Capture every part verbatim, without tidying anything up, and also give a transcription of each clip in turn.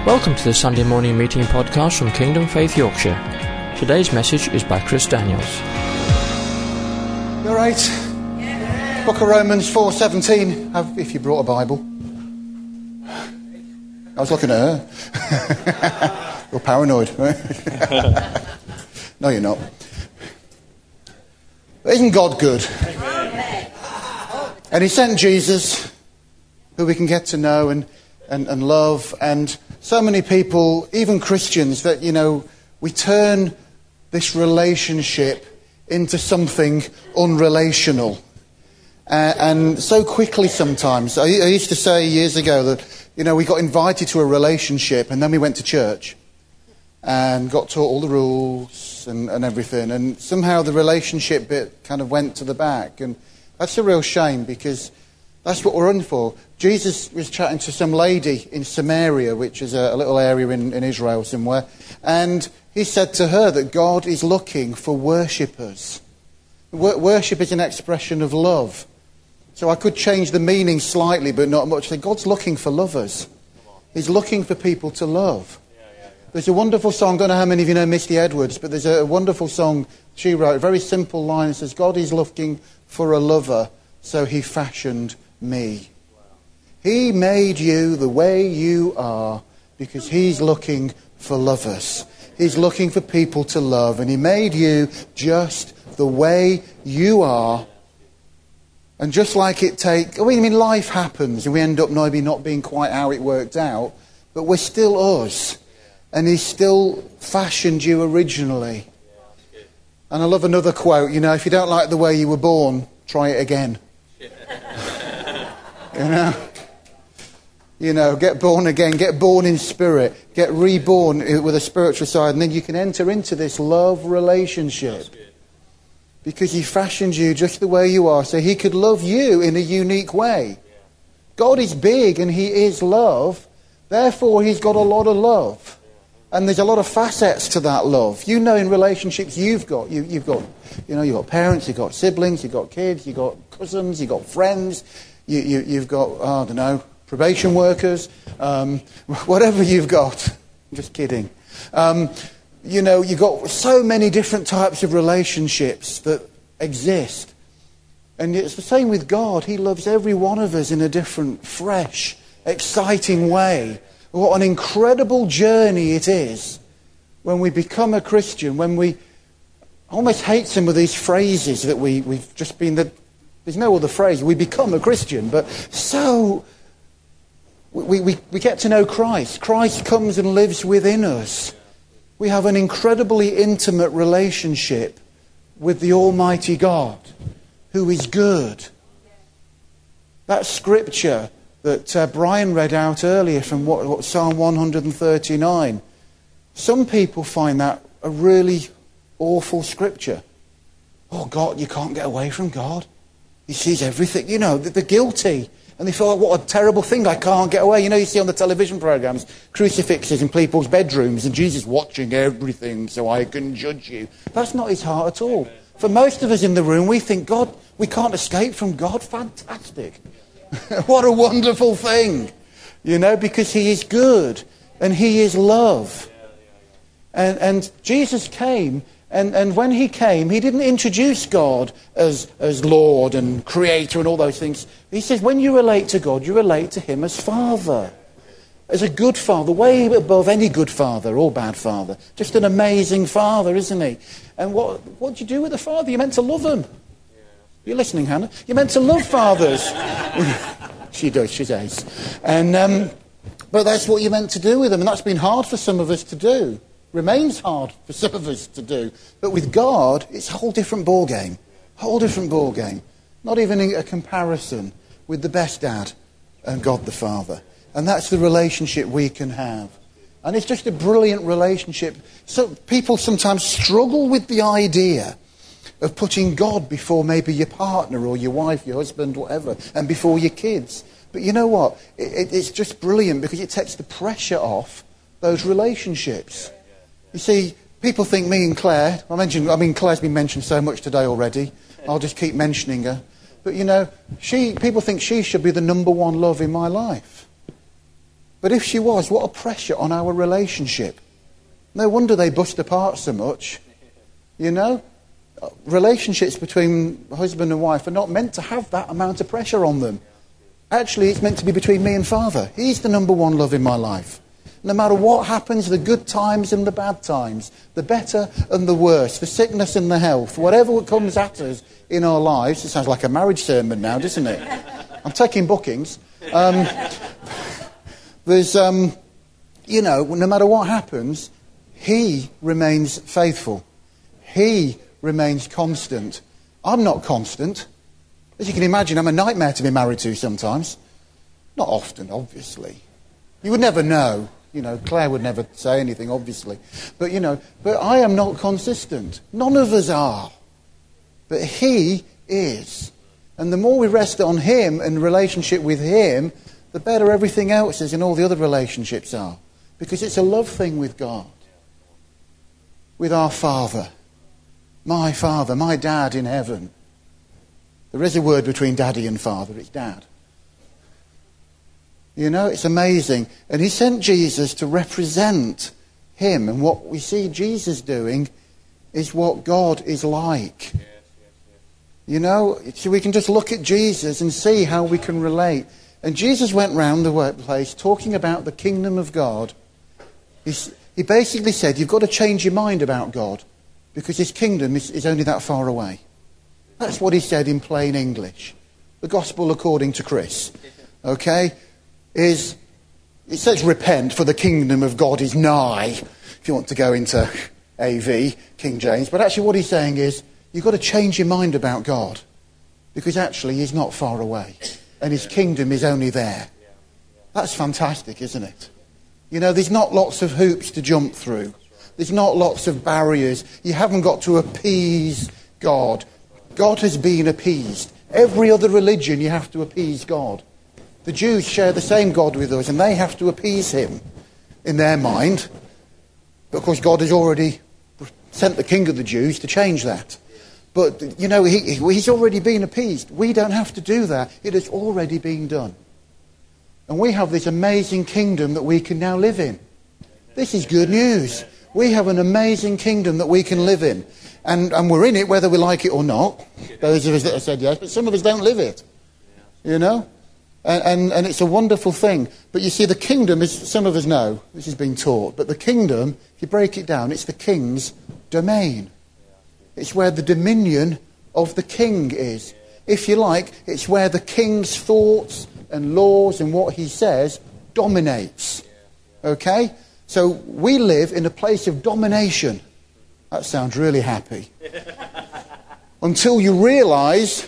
Welcome to the Sunday morning meeting podcast from Kingdom Faith Yorkshire. Today's message is by Chris Daniels. You all right? Yeah. Book of Romans four seventeen, if you brought a Bible. I was looking at her. You're paranoid, right? No, you're not. But isn't God good? And he sent Jesus, who we can get to know and, and, and love. And so many people, even Christians, that, you know, we turn this relationship into something unrelational. Uh, and so quickly sometimes. I, I used to say years ago that, you know, we got invited to a relationship and then we went to church and got taught all the rules and, and everything. And somehow the relationship bit kind of went to the back. And that's a real shame, because that's what we're in for. Jesus was chatting to some lady in Samaria, which is a, a little area in, in Israel somewhere. And he said to her that God is looking for worshippers. Worship is an expression of love. So I could change the meaning slightly, but not much. God's looking for lovers. He's looking for people to love. There's a wonderful song, I don't know how many of you know Misty Edwards, but there's a wonderful song she wrote, a very simple line. It says, God is looking for a lover, so he fashioned me. He made you the way you are because he's looking for lovers. He's looking for people to love, and he made you just the way you are. And just like it take, I mean, life happens and we end up maybe not being quite how it worked out, but we're still us. And he still fashioned you originally. And I love another quote, you know, if you don't like the way you were born, try it again. You know? You know, get born again, get born in spirit, get reborn with a spiritual side, and then you can enter into this love relationship. Because he fashioned you just the way you are, so he could love you in a unique way. God is big and he is love, therefore he's got a lot of love. And there's a lot of facets to that love. You know, in relationships you've got, you, you've got, you know, you've got parents, you've got siblings, you've got kids, you've got cousins, you've got friends, you, you, you've got, oh, I don't know, probation workers, um, whatever you've got. I'm just kidding. Um, you know, you've got so many different types of relationships that exist. And it's the same with God. He loves every one of us in a different, fresh, exciting way. What an incredible journey it is when we become a Christian, when we... I almost hate some of these phrases that we, we've just been... The, there's no other phrase. We become a Christian, but so... We, we, we get to know Christ. Christ comes and lives within us. We have an incredibly intimate relationship with the Almighty God, who is good. That scripture that uh, Brian read out earlier from what, what Psalm one thirty-nine. Some people find that a really awful scripture. Oh, God, you can't get away from God. He sees everything. You know, they're guilty. And they feel, oh, what a terrible thing, I can't get away. You know, you see on the television programs, crucifixes in people's bedrooms and Jesus watching everything so I can judge you. That's not his heart at all. For most of us in the room, we think, God, we can't escape from God. Fantastic. What a wonderful thing, you know, because he is good and he is love. And, and Jesus came, and, and when he came, he didn't introduce God as, as Lord and Creator and all those things. He says when you relate to God, you relate to him as Father, as a good Father, way above any good father or bad father. Just an amazing Father, isn't he? And what, what do you do with a father? You're meant to love him. You're listening, Hannah? You're meant to love fathers. She does, she's ace. And, um, but that's what you're meant to do with them. And that's been hard for some of us to do. Remains hard for some of us to do. But with God, it's a whole different ball game. Whole different ball game. Not even a comparison with the best dad and God the Father. And that's the relationship we can have. And it's just a brilliant relationship. So people sometimes struggle with the idea of putting God before maybe your partner or your wife, your husband, whatever, and before your kids. But you know what? It, it, it's just brilliant because it takes the pressure off those relationships. You see, people think me and Claire, I mentioned, I mean, Claire's been mentioned so much today already. I'll just keep mentioning her. But you know, she, people think she should be the number one love in my life. But if she was, what a pressure on our relationship. No wonder they bust apart so much. You know? Relationships between husband and wife are not meant to have that amount of pressure on them. Actually, it's meant to be between me and Father. He's the number one love in my life. No matter what happens, the good times and the bad times, the better and the worse, the sickness and the health, whatever comes at us in our lives. It sounds like a marriage sermon now, doesn't it? I'm taking bookings. Um, there's, um, you know, no matter what happens, he remains faithful. He remains constant. I'm not constant. As you can imagine, I'm a nightmare to be married to sometimes. Not often, obviously. You would never know. You know, Claire would never say anything, obviously. But, you know, but I am not consistent. None of us are. But he is. And the more we rest on him and relationship with him, the better everything else is and all the other relationships are. Because it's a love thing with God. With our Father. My Father, my Dad in heaven. There is a word between daddy and father. It's dad. You know, it's amazing. And he sent Jesus to represent him. And what we see Jesus doing is what God is like. Yes, yes, yes. You know, so we can just look at Jesus and see how we can relate. And Jesus went round the workplace talking about the kingdom of God. He's, he basically said, you've got to change your mind about God because his kingdom is, is only that far away. That's what he said in plain English. The gospel according to Chris. Okay? Is, it says repent for the kingdom of God is nigh. If you want to go into A V, King James. But actually what he's saying is, you've got to change your mind about God. Because actually he's not far away. And his kingdom is only there. That's fantastic, isn't it? You know, there's not lots of hoops to jump through. There's not lots of barriers. You haven't got to appease God. God has been appeased. Every other religion, you have to appease God. The Jews share the same God with us, and they have to appease him in their mind. But of course, God has already sent the king of the Jews to change that. But, you know, he, he's already been appeased. We don't have to do that. It has already been done. And we have this amazing kingdom that we can now live in. This is good news. We have an amazing kingdom that we can live in. And, and we're in it whether we like it or not. Those of us that have said yes, but some of us don't live it. You know? And, and, and it's a wonderful thing. But you see, the kingdom is, some of us know, this has been taught, but the kingdom, if you break it down, it's the king's domain. It's where the dominion of the king is. If you like, it's where the king's thoughts and laws and what he says dominates. Okay? So we live in a place of domination. That sounds really happy. Until you realise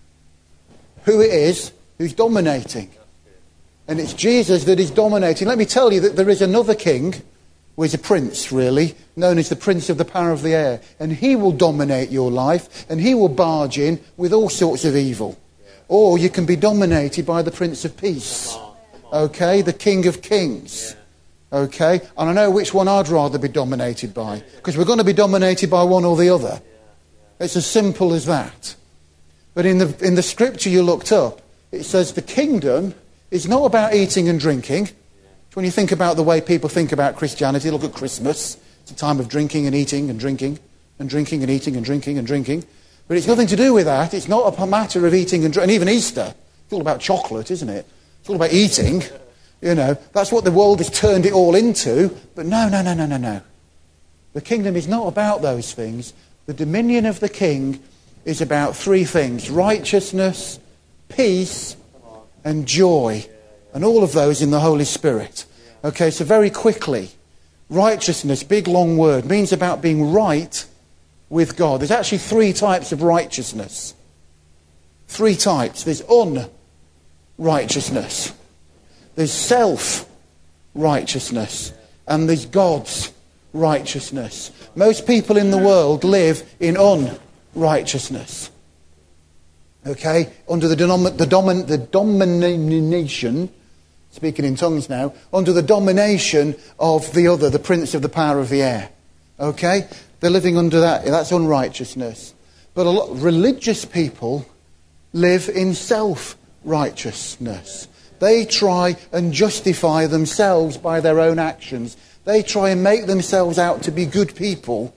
who it is who's dominating. And it's Jesus that is dominating. Let me tell you that there is another king, who is a prince, really, known as the Prince of the Power of the Air. And he will dominate your life, and he will barge in with all sorts of evil. Or you can be dominated by the Prince of Peace. Okay, the King of Kings. Okay, and I know which one I'd rather be dominated by. Because we're going to be dominated by one or the other. It's as simple as that. But in the in the scripture you looked up, it says the kingdom is not about eating and drinking. So when you think about the way people think about Christianity, look at Christmas. It's a time of drinking and eating and drinking and drinking and eating and drinking and drinking. But it's nothing to do with that. It's not a matter of eating and drinking. And even Easter, it's all about chocolate, isn't it? It's all about eating. You know, that's what the world has turned it all into. But no, no, no, no, no, no. The kingdom is not about those things. The dominion of the king is about three things. Righteousness, peace, and joy. And all of those in the Holy Spirit. Okay, so very quickly. Righteousness, big long word, means about being right with God. There's actually three types of righteousness. Three types. There's unrighteousness. There's self-righteousness. And there's God's righteousness. Most people in the world live in unrighteousness. Okay? Under the, denom- the, domin- the domination, speaking in tongues now, under the domination of the other, the prince of the power of the air. Okay? They're living under that. That's unrighteousness. But a lot religious people live in self-righteousness. They try and justify themselves by their own actions. They try and make themselves out to be good people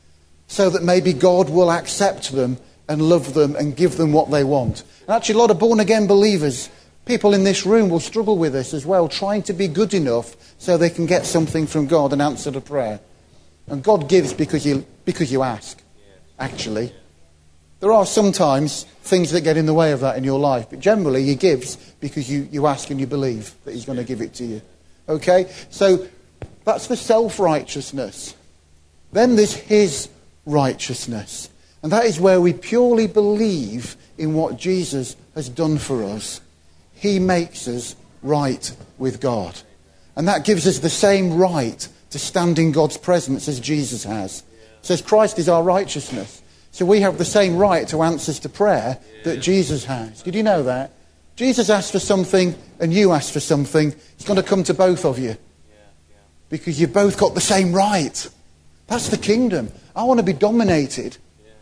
so that maybe God will accept them and love them and give them what they want. And actually, a lot of born-again believers, people in this room, will struggle with this as well, trying to be good enough so they can get something from God and answer the prayer. And God gives because you, because you ask, actually. There are sometimes things that get in the way of that in your life, but generally He gives because you, you ask and you believe that He's going to give it to you. Okay? So that's the self-righteousness. Then there's His righteousness. And that is where we purely believe in what Jesus has done for us. He makes us right with God. And that gives us the same right to stand in God's presence as Jesus has. It says Christ is our righteousness. So we have the same right to answers to prayer that Jesus has. Did you know that? Jesus asked for something and you asked for something. It's going to come to both of you. Because you've both got the same right. That's the kingdom. I want to be dominated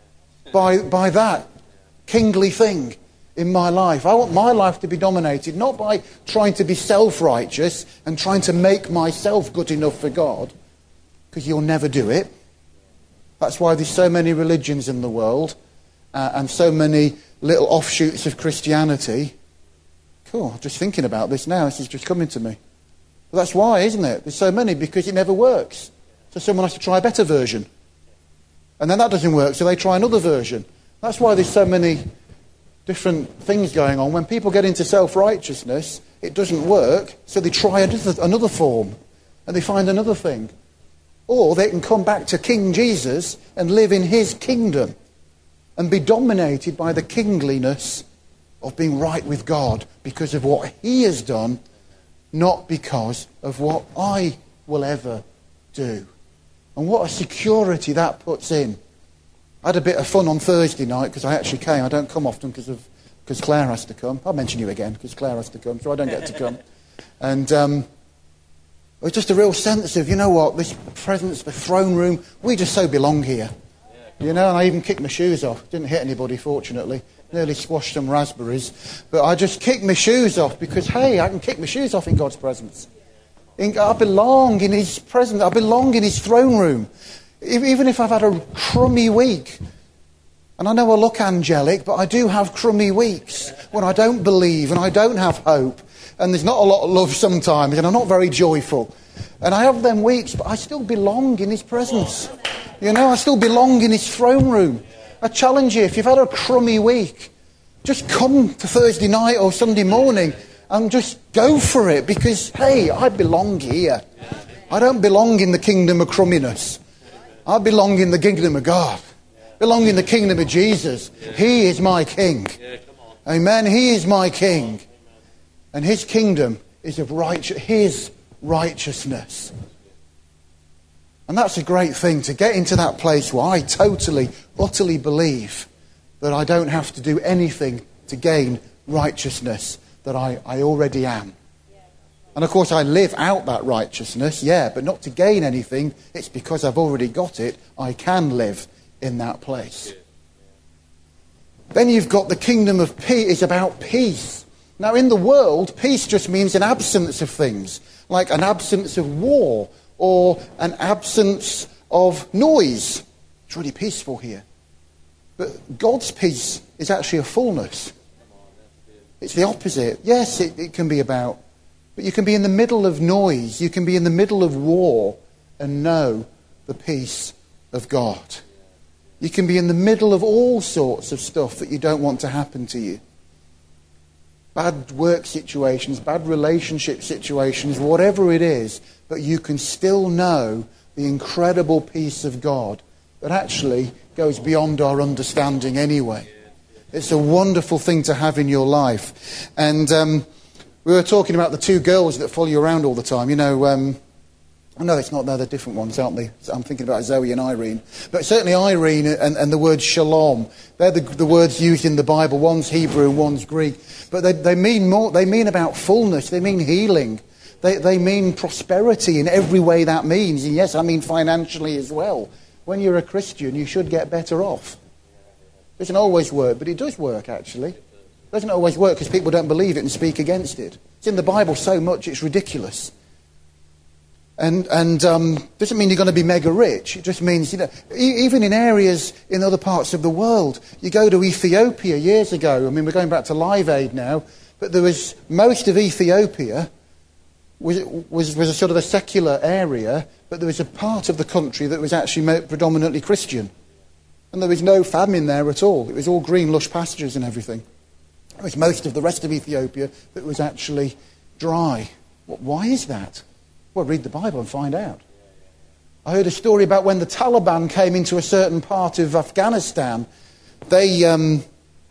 by, by that kingly thing in my life. I want my life to be dominated not by trying to be self-righteous and trying to make myself good enough for God, because you'll never do it. That's why there's so many religions in the world uh, and so many little offshoots of Christianity. Cool, I'm just thinking about this now. This is just coming to me. But that's why, isn't it? There's so many, because it never works. So someone has to try a better version. And then that doesn't work, so they try another version. That's why there's so many different things going on. When people get into self-righteousness, it doesn't work, so they try another, another form. And they find another thing. Or they can come back to King Jesus and live in His kingdom and be dominated by the kingliness of being right with God because of what He has done, not because of what I will ever do. And what a security that puts in. I had a bit of fun on Thursday night because I actually came. I don't come often because of because Claire has to come. I'll mention you again because Claire has to come, so I don't get to come. And um, it was just a real sense of, you know what, this presence, the throne room, we just so belong here. You know, and I even kicked my shoes off. Didn't hit anybody, fortunately. Nearly squashed some raspberries. But I just kicked my shoes off because, hey, I can kick my shoes off in God's presence. I belong in His presence. I belong in His throne room. Even if I've had a crummy week. And I know I look angelic, but I do have crummy weeks when I don't believe and I don't have hope. And there's not a lot of love sometimes and I'm not very joyful. And I have them weeks, but I still belong in His presence. You know, I still belong in His throne room. I challenge you, if you've had a crummy week, just come to Thursday night or Sunday morning and just go for it, because, hey, I belong here. I don't belong in the kingdom of crumminess. I belong in the kingdom of God. I belong in the kingdom of Jesus. He is my King. Amen. He is my King. And His kingdom is of righteous, His righteousness. And that's a great thing, to get into that place where I totally, utterly believe that I don't have to do anything to gain righteousness, that I, I already am. And of course I live out that righteousness, yeah, but not to gain anything. It's because I've already got it. I can live in that place. Then you've got the kingdom of peace. It's about peace. Now in the world, peace just means an absence of things, like an absence of war or an absence of noise. It's really peaceful here. But God's peace is actually a fullness. It's the opposite. Yes, it, it can be about, but you can be in the middle of noise, you can be in the middle of war and know the peace of God. You can be in the middle of all sorts of stuff that you don't want to happen to you. Bad work situations, bad relationship situations, whatever it is, but you can still know the incredible peace of God that actually goes beyond our understanding anyway. It's a wonderful thing to have in your life. And um, we were talking about the two girls that follow you around all the time. You know, um, I know it's not, they're the different ones, aren't they? So I'm thinking about Zoe and Irene. But certainly Irene and, and the word shalom, they're the, the words used in the Bible. One's Hebrew and one's Greek. But they, they mean more, they mean about fullness. They mean healing. They, they mean prosperity in every way that means. And yes, I mean financially as well. When you're a Christian, you should get better off. It doesn't always work, but it does work, actually. It doesn't always work because people don't believe it and speak against it. It's in the Bible so much, it's ridiculous. And and um, doesn't mean you're going to be mega rich. It just means, you know, e- even in areas in other parts of the world. You go to Ethiopia years ago. I mean, we're going back to Live Aid now, but there was most of Ethiopia was was was a sort of a secular area, but there was a part of the country that was actually predominantly Christian, and there was no famine there at all. It was all green, lush pastures and everything. It was most of the rest of Ethiopia that was actually dry. Why is that? Well, read the Bible and find out. I heard a story about when the Taliban came into a certain part of Afghanistan. They, um,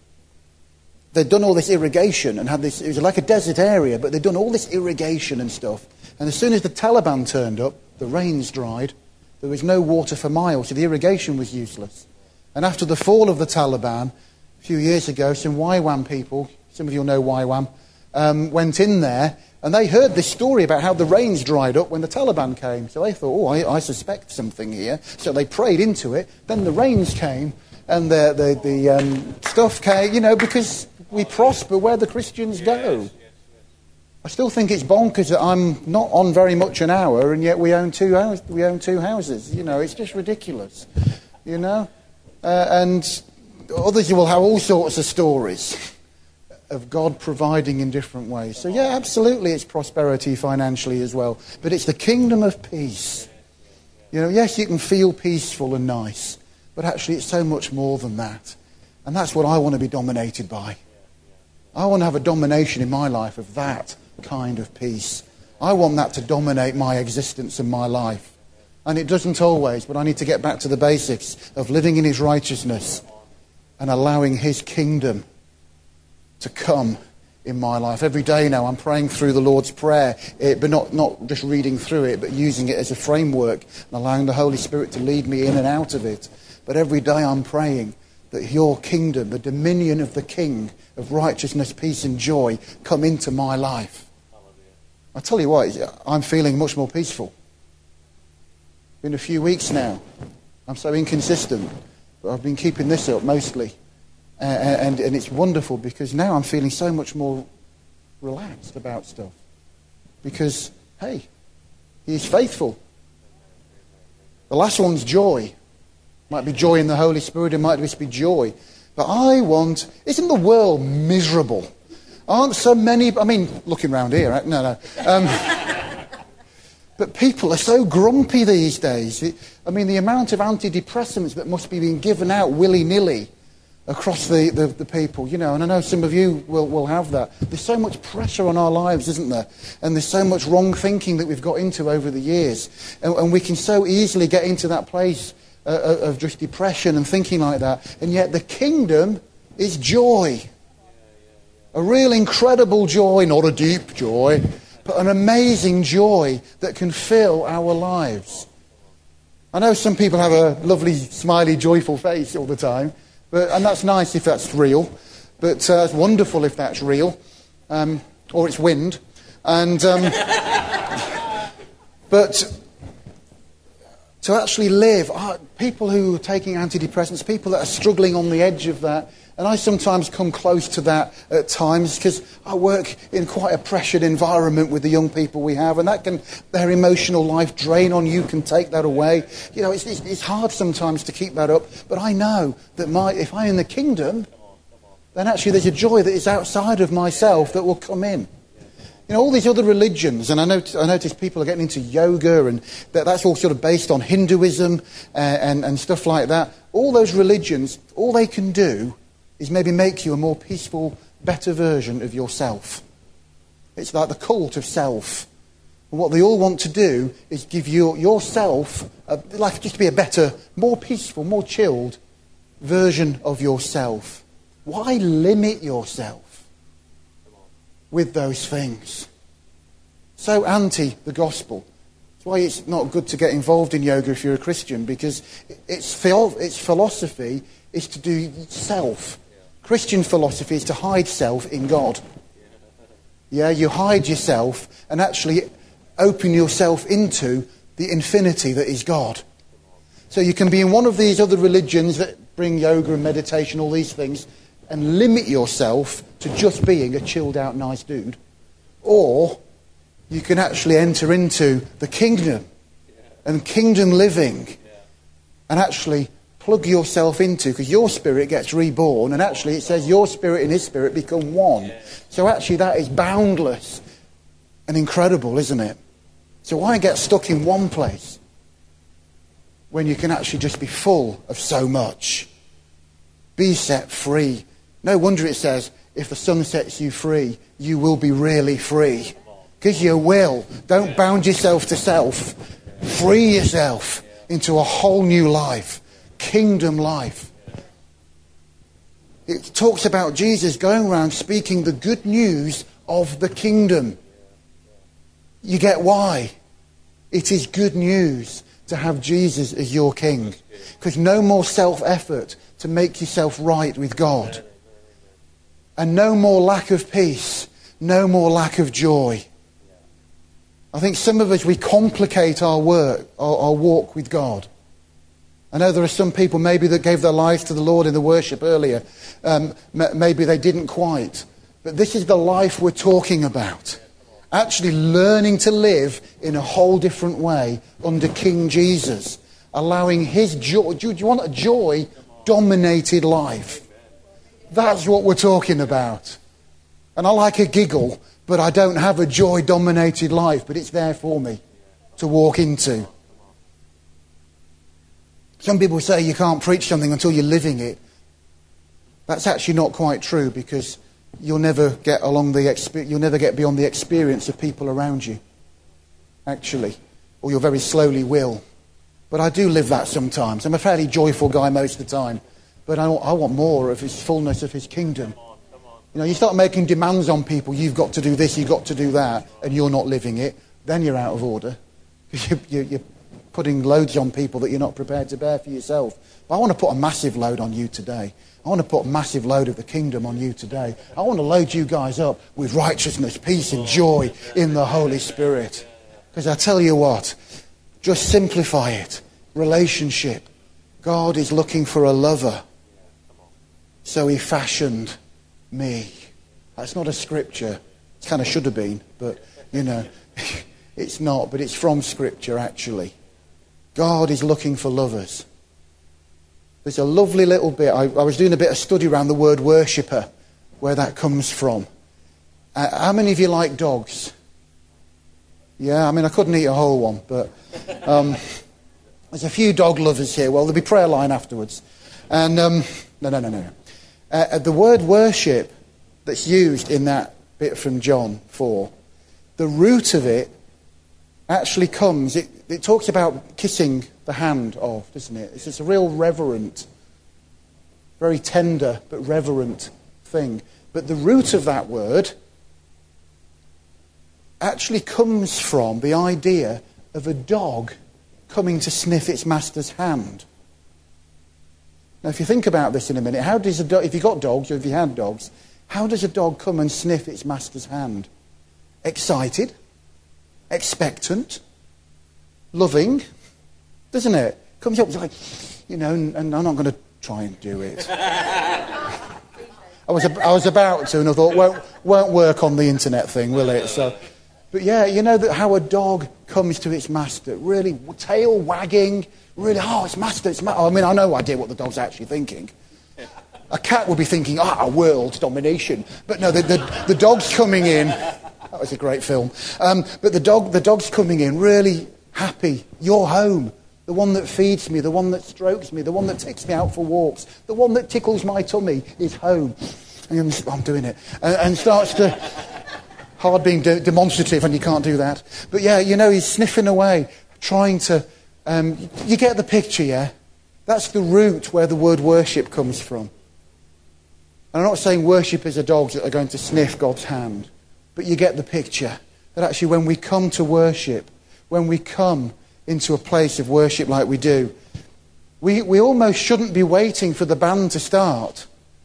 they'd done all this irrigation and had this, it was like a desert area, but they'd done all this irrigation and stuff. And as soon as the Taliban turned up, the rains dried. There was no water for miles, so the irrigation was useless. And after the fall of the Taliban, a few years ago, some Y WAM people, some of you will know Y WAM, um, went in there. And they heard this story about how the rains dried up when the Taliban came. So they thought, oh, I, I suspect something here. So they prayed into it. Then the rains came and the, the, the um, stuff came, you know, because we prosper where the Christians go. I still think it's bonkers that I'm not on very much an hour and yet we own two, house, we own two houses. You know, it's just ridiculous, you know. Uh, and others will have all sorts of stories of God providing in different ways. So yeah, absolutely it's prosperity financially as well. But it's the kingdom of peace. You know, yes, you can feel peaceful and nice, but actually it's so much more than that. And that's what I want to be dominated by. I want to have a domination in my life of that kind of peace. I want that to dominate my existence and my life. And it doesn't always, but I need to get back to the basics of living in his righteousness and allowing his kingdom to come in my life. Every day now I'm praying through the Lord's Prayer, it, but not, not just reading through it, but using it as a framework and allowing the Holy Spirit to lead me in and out of it. But every day I'm praying that your kingdom, the dominion of the King of righteousness, peace and joy, come into my life. I tell you what, I'm feeling much more peaceful. Been a few weeks now. I'm so inconsistent, but I've been keeping this up mostly. Uh, and, and it's wonderful because now I'm feeling so much more relaxed about stuff. Because, hey, he's faithful. The last one's joy. Might be joy in the Holy Spirit, it might just be joy. But I want, isn't the world miserable? Aren't so many, I mean, looking around here, right? no, no. Um, but people are so grumpy these days. It, I mean, the amount of antidepressants that must be being given out willy-nilly across the, the, the people, you know, and I know some of you will, will have that. There's so much pressure on our lives, isn't there? And there's so much wrong thinking that we've got into over the years. And, and we can so easily get into that place uh, of just depression and thinking like that. And yet the kingdom is joy. A real incredible joy, not a deep joy, but an amazing joy that can fill our lives. I know some people have a lovely, smiley, joyful face all the time. But, and that's nice if that's real, but uh, it's wonderful if that's real, um, or it's wind. And um, but to actually live, uh, people who are taking antidepressants, people that are struggling on the edge of that, and I sometimes come close to that at times because I work in quite a pressured environment with the young people we have, and that can, their emotional life drain on you can take that away. You know, it's, it's, it's hard sometimes to keep that up, but I know that my, if I'm in the kingdom, then actually there's a joy that is outside of myself that will come in. You know, all these other religions, and I notice, I notice people are getting into yoga, and that, that's all sort of based on Hinduism uh, and, and stuff like that. All those religions, all they can do is maybe make you a more peaceful, better version of yourself. It's like the cult of self. And what they all want to do is give you yourself, a, like just be a better, more peaceful, more chilled version of yourself. Why limit yourself with those things? So anti the gospel. That's why it's not good to get involved in yoga if you're a Christian, because its, its philosophy is to do self. Christian philosophy is to hide self in God. Yeah, you hide yourself and actually open yourself into the infinity that is God. So you can be in one of these other religions that bring yoga and meditation, all these things, and limit yourself to just being a chilled out nice dude. Or you can actually enter into the kingdom and kingdom living and actually plug yourself into, because your spirit gets reborn, and actually it says your spirit and his spirit become one. So actually that is boundless and incredible, isn't it? So why get stuck in one place when you can actually just be full of so much? Be set free. No wonder it says, if the Son sets you free, you will be really free. Because you will. Don't bound yourself to self. Free yourself into a whole new life. Kingdom life. It talks about Jesus going around speaking the good news of the kingdom. You get why? It is good news to have Jesus as your king. Because no more self-effort to make yourself right with God. And no more lack of peace. No more lack of joy. I think some of us, we complicate our work, our, our walk with God. I know there are some people maybe that gave their lives to the Lord in the worship earlier. Um, m- maybe they didn't quite. But this is the life we're talking about. Actually learning to live in a whole different way under King Jesus. Allowing his joy. Do you, do you want a joy-dominated life? That's what we're talking about. And I like a giggle, but I don't have a joy-dominated life. But it's there for me to walk into. Some people say you can't preach something until you're living it. That's actually not quite true, because you'll never get along the exper- you'll never get beyond the experience of people around you, actually, or you very slowly will. But I do live that sometimes. I'm a fairly joyful guy most of the time, but I, I want more of his fullness of his kingdom. You know, you start making demands on people. You've got to do this, you've got to do that, and you're not living it. Then you're out of order. you, you, you're putting loads on people that you're not prepared to bear for yourself. But I want to put a massive load on you today. I want to put a massive load of the kingdom on you today. I want to load you guys up with righteousness, peace and joy in the Holy Spirit. Because I tell you what, just simplify it. Relationship. God is looking for a lover. So he fashioned me. That's not a scripture. It kind of should have been, but, you know, it's not. But it's from scripture, actually. God is looking for lovers. There's a lovely little bit. I, I was doing a bit of study around the word worshipper, where that comes from. Uh, how many of you like dogs? Yeah, I mean, I couldn't eat a whole one, but um, there's a few dog lovers here. Well, there'll be prayer line afterwards. And um, no, no, no, no. Uh, the word worship that's used in that bit from John four, the root of it actually comes, it, it talks about kissing the hand of, doesn't it? It's just a real reverent, very tender but reverent thing. But the root of that word actually comes from the idea of a dog coming to sniff its master's hand. Now, if you think about this in a minute, how does a dog, if you've got dogs or if you had dogs, how does a dog come and sniff its master's hand? Excited, expectant, loving, doesn't it? Comes up, it's like, you know, and, and I'm not going to try and do it. I was I was about to, and I thought, won't won't work on the internet thing, will it? So, but yeah, you know that how a dog comes to its master, really tail wagging, really, oh, it's master, it's master. I mean, I no idea what the dog's actually thinking. A cat would be thinking, ah, world domination. But no, the, the, the dog's coming in. That was a great film. Um, but the dog, the dog's coming in really happy. You're home. The one that feeds me, the one that strokes me, the one that takes me out for walks, the one that tickles my tummy is home. And I'm, I'm doing it. And, and starts to... Hard being de- demonstrative, and you can't do that. But yeah, you know, he's sniffing away, trying to... Um, you get the picture, yeah? That's the root where the word worship comes from. And I'm not saying worshippers are dogs that are going to sniff God's hand. But you get the picture. That actually when we come to worship, when we come into a place of worship like we do, we, we almost shouldn't be waiting for the band to start.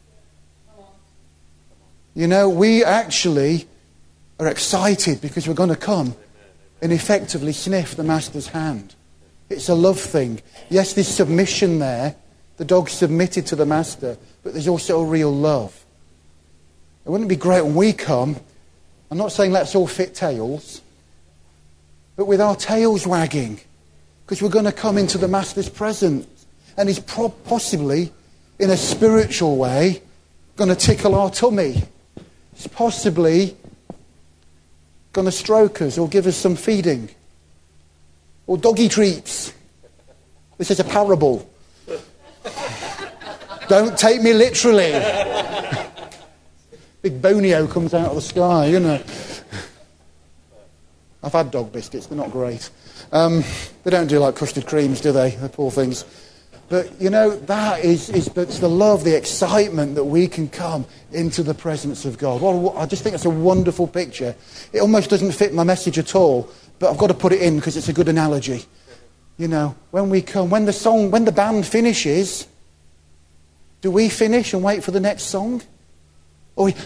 You know, we actually are excited because we're going to come and effectively sniff the master's hand. It's a love thing. Yes, there's submission there. The dog's submitted to the master, but there's also a real love. It wouldn't it be great when we come I'm not saying let's all fit tails, but with our tails wagging, because we're going to come into the Master's presence. And he's pro- possibly, in a spiritual way, going to tickle our tummy. He's possibly going to stroke us or give us some feeding. Or doggy treats. This is a parable. Don't take me literally. Big Bonio comes out of the sky, you know. I've had dog biscuits, they're not great. Um, they don't do like custard creams, do they? The poor things. But, you know, that is, is that's the love, the excitement that we can come into the presence of God. Well, I just think it's a wonderful picture. It almost doesn't fit my message at all, but I've got to put it in because it's a good analogy. You know, when we come, when the song, when the band finishes, do we finish and wait for the next song? Or we...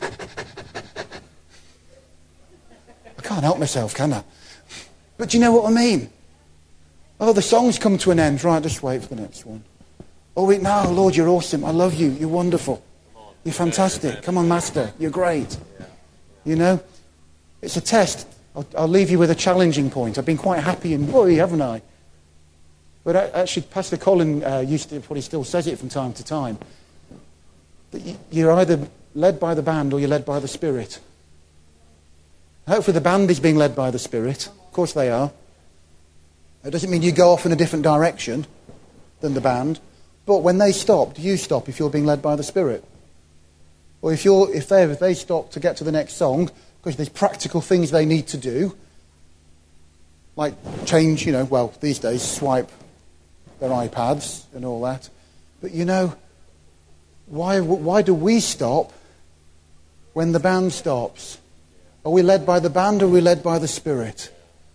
I can't help myself, can I? But do you know what I mean? Oh, the song's come to an end. Right, just wait for the next one. Oh, wait, no, Lord, you're awesome. I love you. You're wonderful. You're fantastic. Come on, Master. You're great. You know, it's a test. I'll, I'll leave you with a challenging point. I've been quite happy and worry, haven't I? But actually, Pastor Colin uh, used to, probably still says it from time to time, that you're either led by the band or you're led by the Spirit. Hopefully the band is being led by the Spirit. Of course they are. It doesn't mean you go off in a different direction than the band. But when they stop, do you stop if you're being led by the Spirit? Or if you're if they if they stop to get to the next song, because there's practical things they need to do, like change, you know, well, these days, swipe their iPads and all that. But, you know, why why do we stop when the band stops? Are we led by the band or are we led by the Spirit?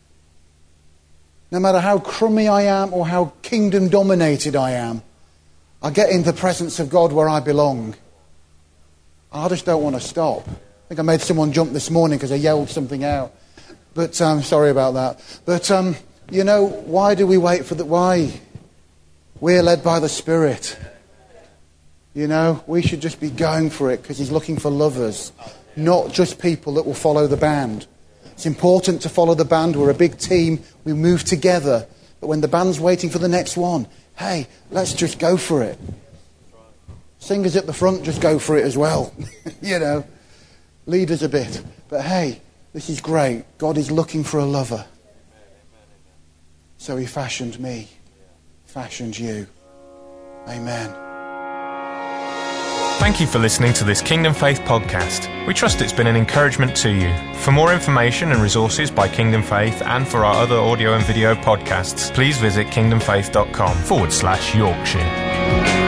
No matter how crummy I am or how kingdom-dominated I am, I get in the presence of God where I belong. I just don't want to stop. I think I made someone jump this morning because I yelled something out. But um, sorry about that. But, um, you know, why do we wait for the... Why? We're led by the Spirit. You know, we should just be going for it because he's looking for lovers, not just people that will follow the band. It's important to follow the band. We're a big team. We move together. But when the band's waiting for the next one, hey, let's just go for it. Singers at the front, just go for it as well. You know, lead us a bit. But hey, this is great. God is looking for a lover. So he fashioned me, fashioned you. Amen. Thank you for listening to this Kingdom Faith podcast. We trust it's been an encouragement to you. For more information and resources by Kingdom Faith and for our other audio and video podcasts, please visit kingdomfaith.com forward slash Yorkshire.